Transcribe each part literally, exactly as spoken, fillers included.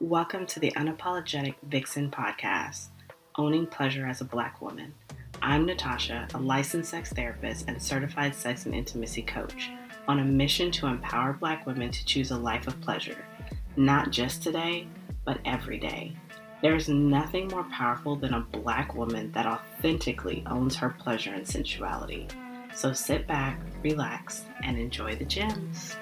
Welcome to the Unapologetic Vixen Podcast, Owning Pleasure as a Black Woman. I'm Natasha, a licensed sex therapist and certified sex and intimacy coach, on a mission to empower Black women to choose a life of pleasure, not just today, but every day. There is nothing more powerful than a Black woman that authentically owns her pleasure and sensuality. So sit back, relax, and enjoy the gems.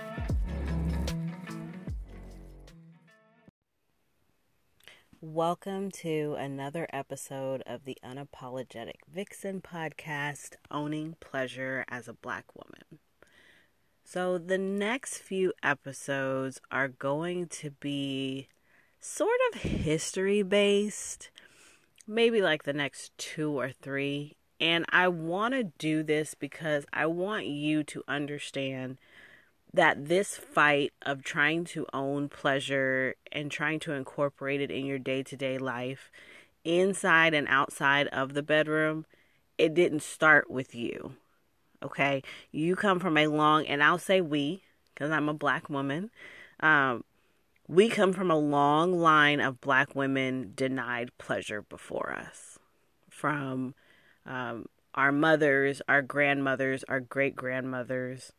Welcome to another episode of the Unapologetic Vixen Podcast, Owning Pleasure as a Black Woman. So the next few episodes are going to be sort of history-based, maybe like the next two or three. And I want to do this because I want you to understand that this fight of trying to own pleasure and trying to incorporate it in your day-to-day life, inside and outside of the bedroom, it didn't start with you, okay? You come from a long, and I'll say we, because I'm a Black woman, um, we come from a long line of Black women denied pleasure before us. From um, our mothers, our grandmothers, our great-grandmothers.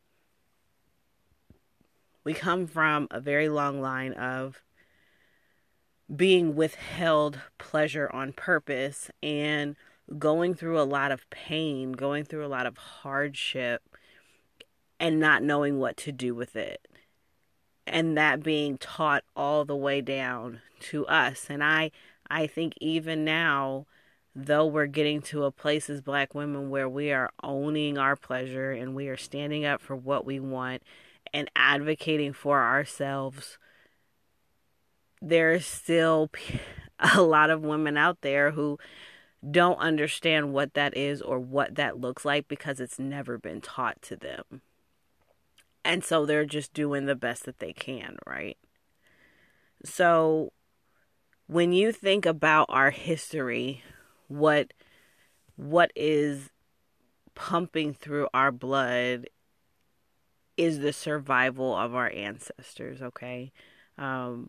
We come from a very long line of being withheld pleasure on purpose and going through a lot of pain, going through a lot of hardship, and not knowing what to do with it. And that being taught all the way down to us. And I, I think even now, though we're getting to a place as Black women where we are owning our pleasure and we are standing up for what we want and advocating for ourselves, there's still a lot of women out there who don't understand what that is or what that looks like because it's never been taught to them. And so they're just doing the best that they can, right? So when you think about our history, what what is pumping through our blood is the survival of our ancestors, okay? Um,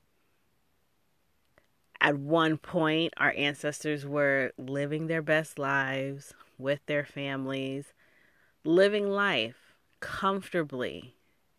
at one point, our ancestors were living their best lives with their families, living life comfortably.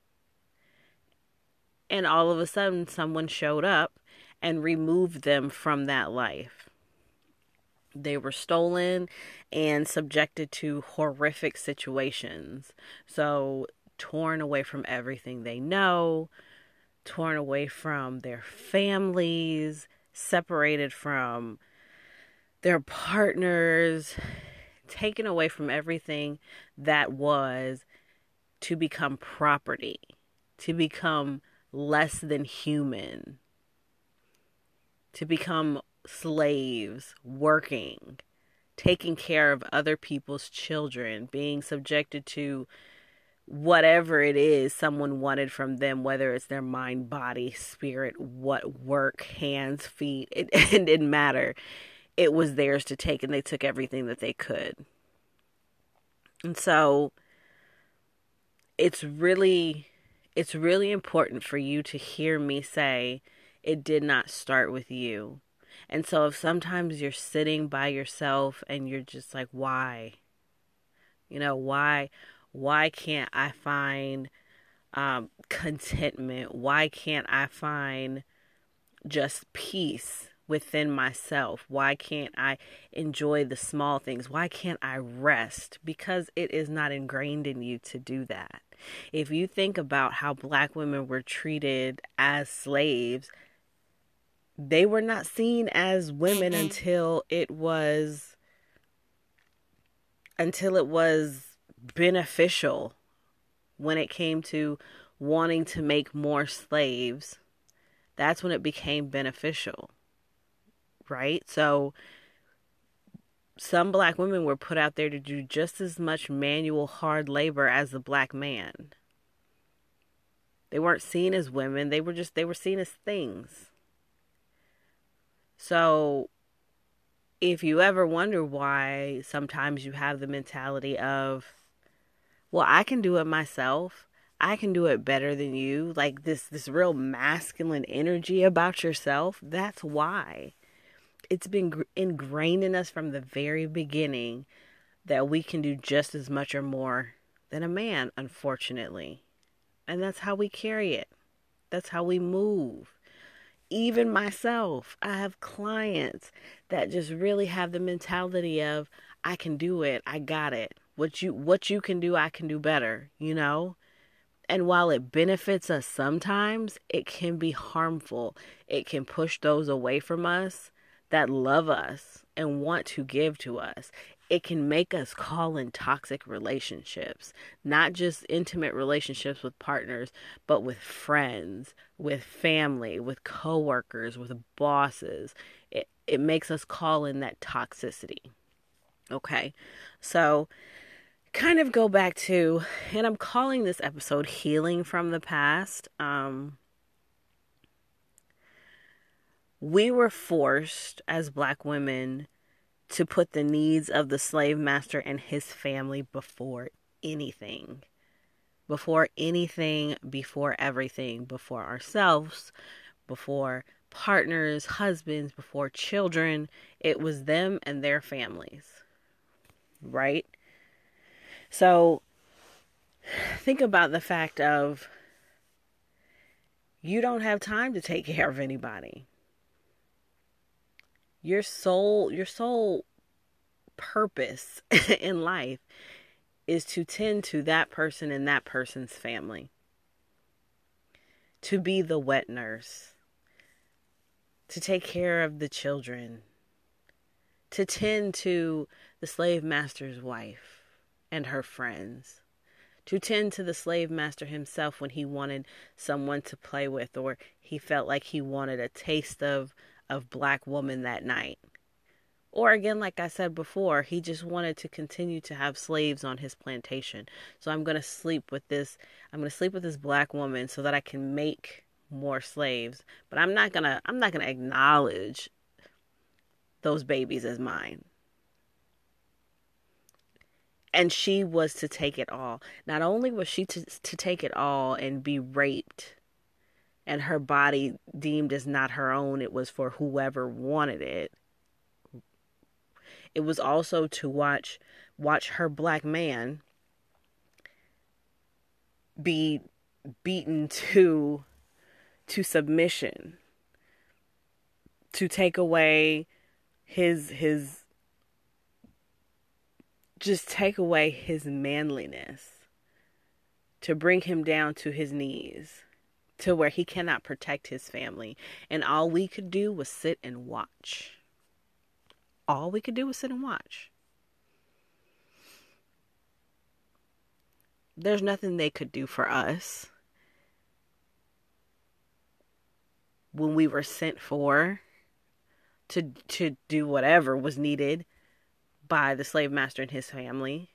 And all of a sudden, someone showed up and removed them from that life. They were stolen and subjected to horrific situations. So, torn away from everything they know, torn away from their families, separated from their partners, taken away from everything that was to become property, to become less than human, to become slaves, working, taking care of other people's children, being subjected to whatever it is someone wanted from them, whether it's their mind, body, spirit, what work, hands, feet, it, it didn't matter. It was theirs to take, and they took everything that they could. And so it's really, it's really important for you to hear me say it did not start with you. And so if sometimes you're sitting by yourself and you're just like, why? You know, why? Why can't I find um, contentment? Why can't I find just peace within myself? Why can't I enjoy the small things? Why can't I rest? Because it is not ingrained in you to do that. If you think about how Black women were treated as slaves, they were not seen as women until it was until it was beneficial. When it came to wanting to make more slaves, that's when it became beneficial, right? So some Black women were put out there to do just as much manual hard labor as the Black man. They weren't seen as women, they were just they were seen as things. So if you ever wonder why sometimes you have the mentality of, well, I can do it myself. I can do it better than you, like this this real masculine energy about yourself. That's why. It's been gr- ingrained in us from the very beginning that we can do just as much or more than a man, unfortunately. And that's how we carry it. That's how we move. Even myself, I have clients that just really have the mentality of, I can do it, I got it. What you what you can do, I can do better, you know? And while it benefits us sometimes, it can be harmful. It can push those away from us that love us and want to give to us. It can make us call in toxic relationships, not just intimate relationships with partners, but with friends, with family, with coworkers, with bosses. It, it makes us call in that toxicity. Okay, so kind of go back to, and I'm calling this episode Healing from the Past. Um, we were forced as Black women to put the needs of the slave master and his family before anything. Before anything, before everything, before ourselves, before partners, husbands, before children. It was them and their families, right? So think about the fact of you don't have time to take care of anybody. Your soul, your soul purpose in life is to tend to that person and that person's family. To be the wet nurse. To take care of the children. To tend to the slave master's wife and her friends. To tend to the slave master himself when he wanted someone to play with, or he felt like he wanted a taste of, of Black woman that night. Or again, like I said before, he just wanted to continue to have slaves on his plantation. So I'm going to sleep with this, I'm going to sleep with this Black woman so that I can make more slaves. But I'm not going to, I'm not going to acknowledge those babies as mine. And she was to take it all. Not only was she to, to take it all and be raped and her body deemed as not her own, it was for whoever wanted it. It was also to watch watch her Black man be beaten to to submission, to take away his his just take away his manliness, to bring him down to his knees, to where he cannot protect his family. And all we could do was sit and watch. All we could do was sit and watch. There's nothing they could do for us when we were sent for to to do whatever was needed by the slave master and his family.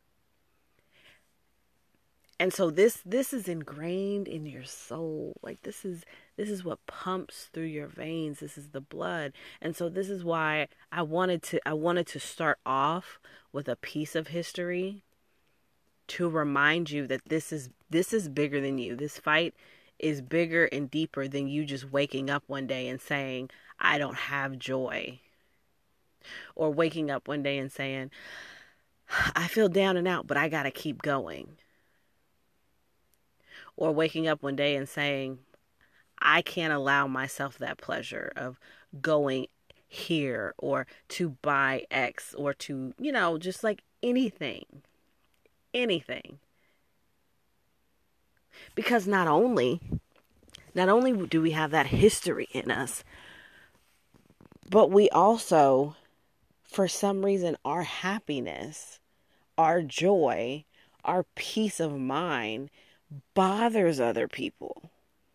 And so this this is ingrained in your soul. Like this is this is what pumps through your veins. This is the blood. And so this is why I wanted to I wanted to start off with a piece of history to remind you that this is this is bigger than you. This fight is bigger and deeper than you just waking up one day and saying, I don't have joy. Or waking up one day and saying, I feel down and out, but I got to keep going. Or waking up one day and saying, I can't allow myself that pleasure of going here or to buy X or to, you know, just like anything. Anything. Because not only, not only do we have that history in us, but we also, for some reason, our happiness, our joy, our peace of mind bothers other people.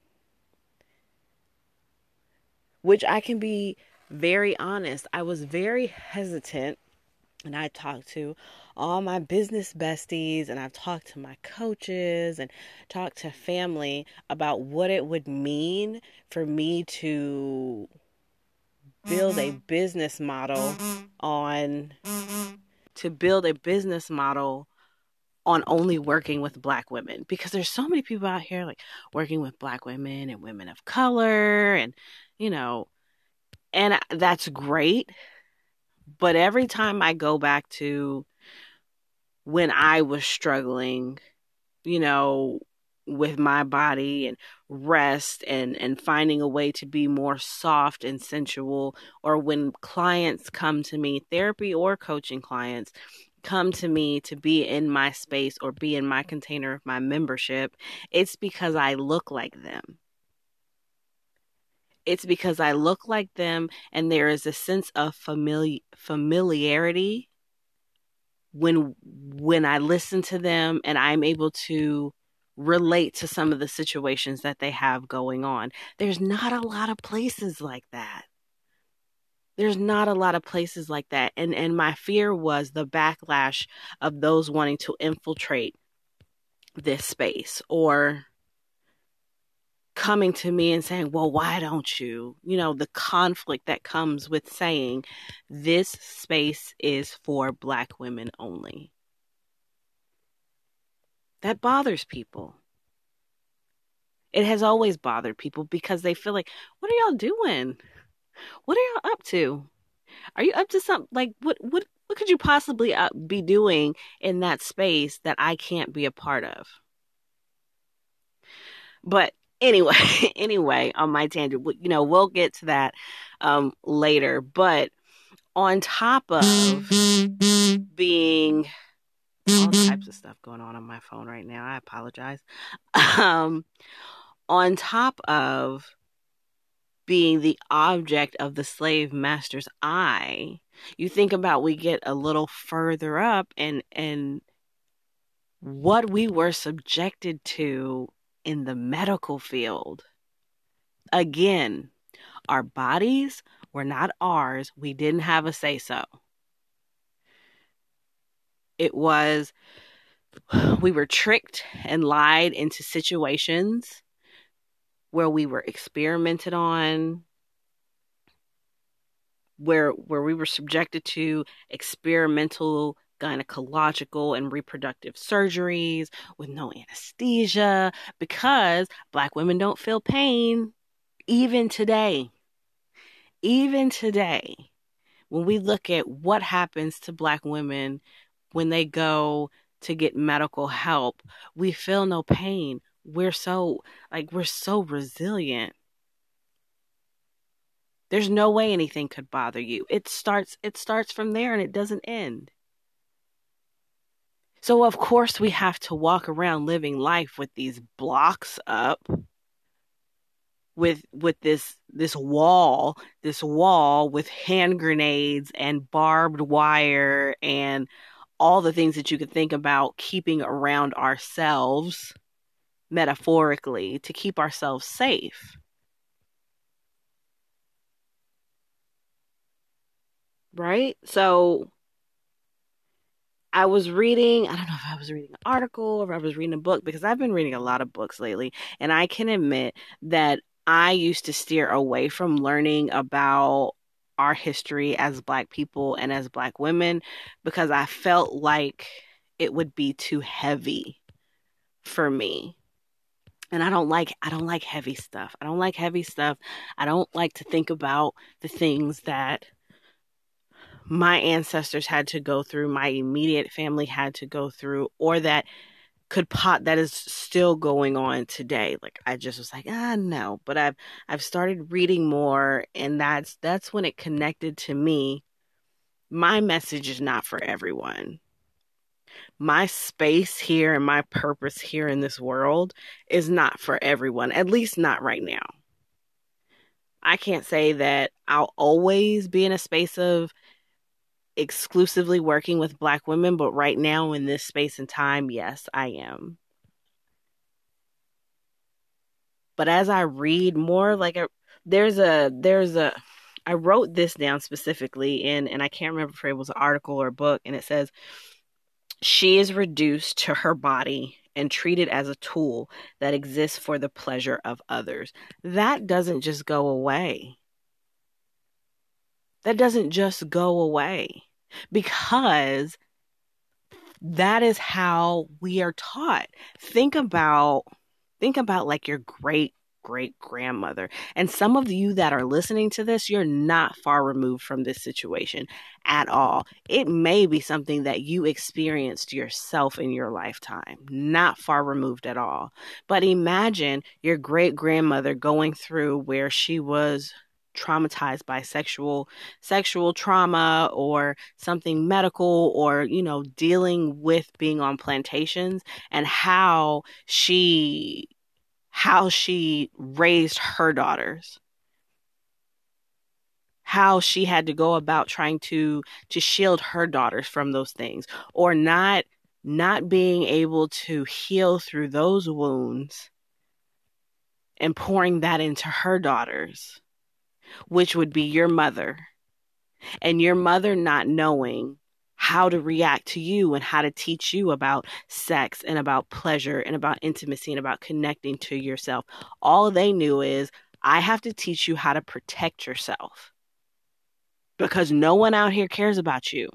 Which I can be very honest. I was very hesitant, and I talked to all my business besties, and I've talked to my coaches and talked to family about what it would mean for me to build a business model on, to build a business model on only working with Black women, because there's so many people out here like working with Black women and women of color, and you know, and that's great. But every time I go back to when I was struggling, you know, with my body and rest and and finding a way to be more soft and sensual, or when clients come to me, therapy or coaching clients come to me to be in my space or be in my container of my membership, it's because I look like them. It's because I look like them, and there is a sense of famili- familiarity when when I listen to them, and I'm able to relate to some of the situations that they have going on. There's not a lot of places like that. There's not a lot of places like that. And and my fear was the backlash of those wanting to infiltrate this space, or coming to me and saying, well, why don't you? You know, the conflict that comes with saying this space is for Black women only. That bothers people. It has always bothered people, because they feel like, what are y'all doing? What are y'all up to? Are you up to something? Like, what, what, what could you possibly uh, be doing in that space that I can't be a part of? But anyway, anyway, on my tangent, you know, we'll get to that um, later. But on top of being all types of stuff going on on my phone right now, I apologize. Um, on top of being the object of the slave master's eye, you think about, we get a little further up, and and what we were subjected to in the medical field. Again, our bodies were not ours. We didn't have a say-so. It was, we were tricked and lied into situations where we were experimented on, where where we were subjected to experimental gynecological and reproductive surgeries with no anesthesia, because Black women don't feel pain. Even today, even today, when we look at what happens to Black women when they go to get medical help, we feel no pain. We're so, like, we're so resilient. There's no way anything could bother you. It starts, it starts from there, and it doesn't end. So of course we have to walk around living life with these blocks up, with with this this wall, this wall with hand grenades and barbed wire and all the things that you could think about keeping around ourselves, metaphorically, to keep ourselves safe. Right? So I was reading, I don't know if I was reading an article or if I was reading a book, because I've been reading a lot of books lately, and I can admit that I used to steer away from learning about our history as Black people and as Black women, because I felt like it would be too heavy for me. And I don't like I don't like heavy stuff. I don't like heavy stuff. I don't like to think about the things that my ancestors had to go through, my immediate family had to go through, or that could pot that is still going on today. Like, I just was like, ah, no. But I've I've started reading more, and that's that's when it connected to me. My message is not for everyone. My space here and my purpose here in this world is not for everyone, at least not right now. I can't say that I'll always be in a space of exclusively working with Black women, but right now in this space and time, yes, I am. But as I read more, like a, there's a there's a I wrote this down specifically in, and I can't remember if it was an article or a book, and it says, she is reduced to her body and treated as a tool that exists for the pleasure of others. That doesn't just go away. That doesn't just go away, because That is how we are taught. Think about, think about like your great great grandmother. And some of you that are listening to this, you're not far removed from this situation at all. It may be something that you experienced yourself in your lifetime, not far removed at all. But imagine your great grandmother going through where she was traumatized by sexual sexual trauma or something medical, or you know, dealing with being on plantations, and how she how she raised her daughters, how she had to go about trying to to shield her daughters from those things, or not not being able to heal through those wounds and pouring that into her daughters, which would be your mother, and your mother not knowing how to react to you and how to teach you about sex and about pleasure and about intimacy and about connecting to yourself. All they knew is, I have to teach you how to protect yourself because no one out here cares about you.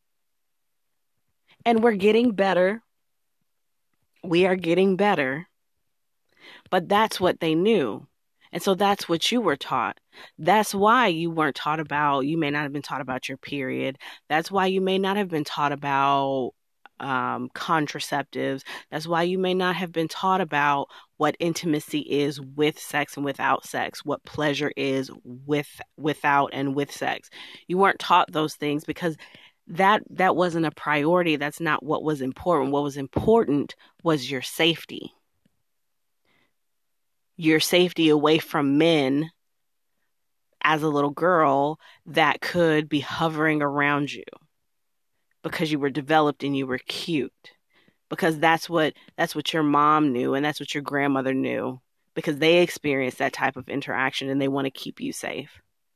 And we're getting better. We are getting better. But that's what they knew. And so that's what you were taught. That's why you weren't taught about, you may not have been taught about your period. That's why you may not have been taught about um, contraceptives. That's why you may not have been taught about what intimacy is with sex and without sex, what pleasure is with, without, and with sex. You weren't taught those things because that that wasn't a priority. That's not what was important. What was important was your safety. Your safety away from men as a little girl that could be hovering around you because you were developed and you were cute, because that's what that's what your mom knew and that's what your grandmother knew, because they experienced that type of interaction and they want to keep you safe.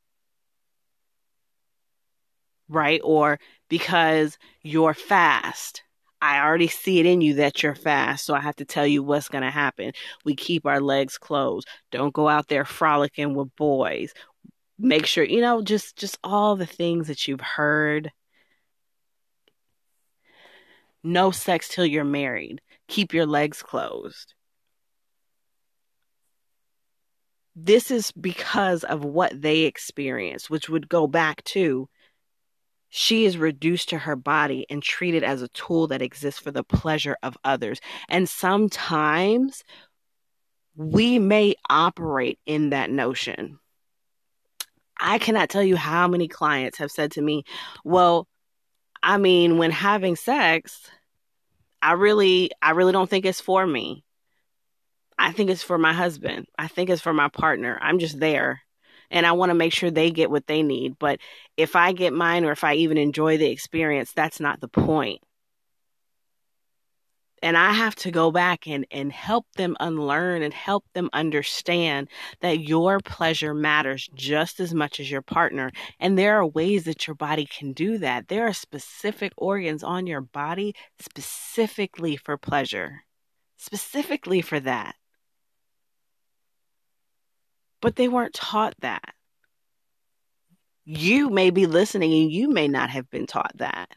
Right? Or because you're fast. I already see it in you that you're fast, so I have to tell you what's going to happen. We keep our legs closed. Don't go out there frolicking with boys. Make sure, you know, just just all the things that you've heard. No sex till you're married. Keep your legs closed. This is because of what they experienced, which would go back to, she is reduced to her body and treated as a tool that exists for the pleasure of others. And sometimes we may operate in that notion. I cannot tell you how many clients have said to me, well, I mean, when having sex, I really, I really don't think it's for me. I think it's for my husband. I think it's for my partner. I'm just there. And I want to make sure they get what they need. But if I get mine, or if I even enjoy the experience, that's not the point. And I have to go back and, and help them unlearn and help them understand that your pleasure matters just as much as your partner. And there are ways that your body can do that. There are specific organs on your body specifically for pleasure, specifically for that. But they weren't taught that. You may be listening and you may not have been taught that.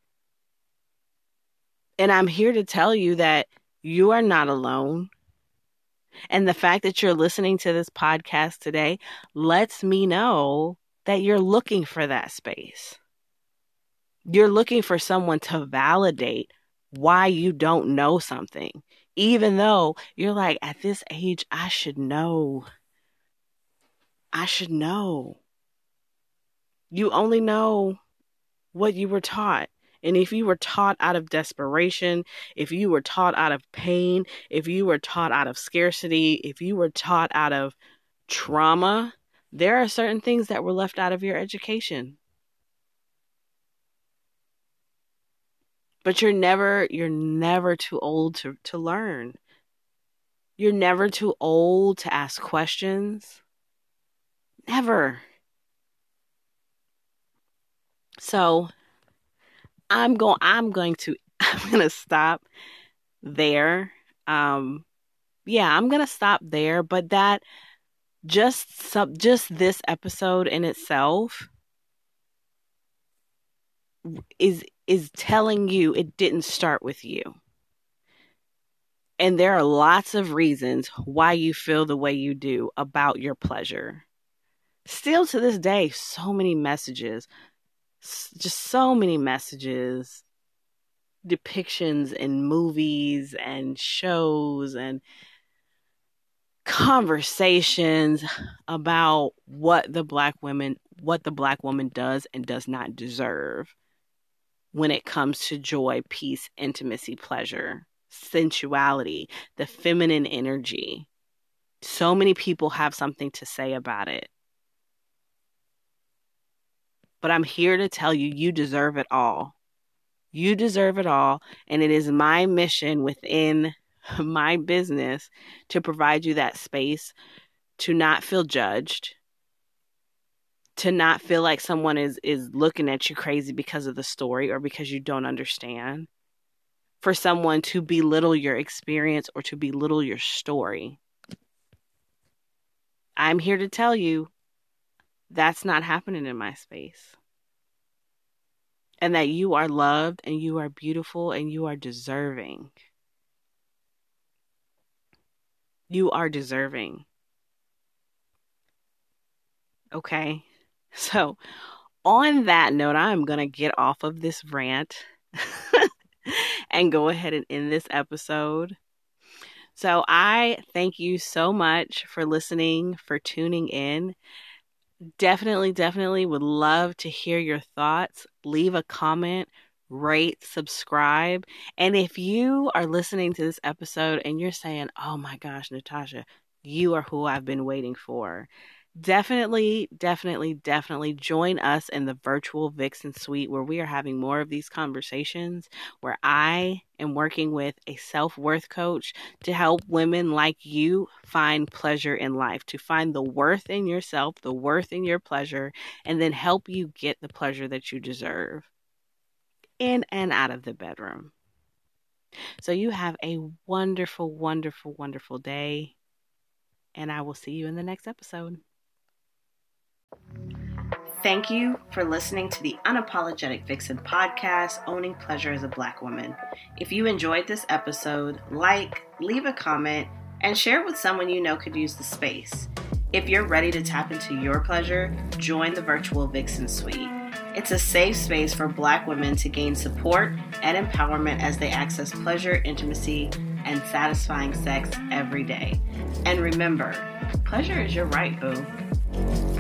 And I'm here to tell you that you are not alone. And the fact that you're listening to this podcast today lets me know that you're looking for that space. You're looking for someone to validate why you don't know something, even though you're like, at this age, I should know. I should know. You only know what you were taught. And if you were taught out of desperation, if you were taught out of pain, if you were taught out of scarcity, if you were taught out of trauma, there are certain things that were left out of your education. But you're never, you're never too old to, to learn. You're never too old to ask questions. Never. So I'm going I'm going to I'm going to stop there. Um yeah, I'm going to stop there, but that just sub just this episode in itself is is telling you it didn't start with you. And there are lots of reasons why you feel the way you do about your pleasure. Still to this day, so many messages, just so many messages, depictions in movies and shows and conversations about what the black women, what the black woman does and does not deserve when it comes to joy, peace, intimacy, pleasure, sensuality, the feminine energy. So many people have something to say about it. But I'm here to tell you, you deserve it all. You deserve it all. And it is my mission within my business to provide you that space to not feel judged, to not feel like someone is, is looking at you crazy because of the story or because you don't understand, for someone to belittle your experience or to belittle your story. I'm here to tell you that's not happening in my space. And that you are loved and you are beautiful and you are deserving. You are deserving. Okay? So, on that note, I'm going to get off of this rant and go ahead and end this episode. So, I thank you so much for listening, for tuning in. Definitely, definitely would love to hear your thoughts. Leave a comment, rate, subscribe. And if you are listening to this episode and you're saying, oh my gosh, Natasha, you are who I've been waiting for. Definitely, definitely, definitely join us in the virtual Vixen Suite where we are having more of these conversations, where I am working with a self-worth coach to help women like you find pleasure in life, to find the worth in yourself, the worth in your pleasure, and then help you get the pleasure that you deserve in and out of the bedroom. So you have a wonderful, wonderful, wonderful day, and I will see you in the next episode. Thank you for listening to the Unapologetic Vixen podcast, Owning Pleasure as a Black Woman. If you enjoyed this episode, like, leave a comment, and share with someone you know could use the space. If you're ready to tap into your pleasure, join the virtual Vixen Suite. It's a safe space for Black women to gain support and empowerment as they access pleasure, intimacy, and satisfying sex every day. And remember, pleasure is your right, boo.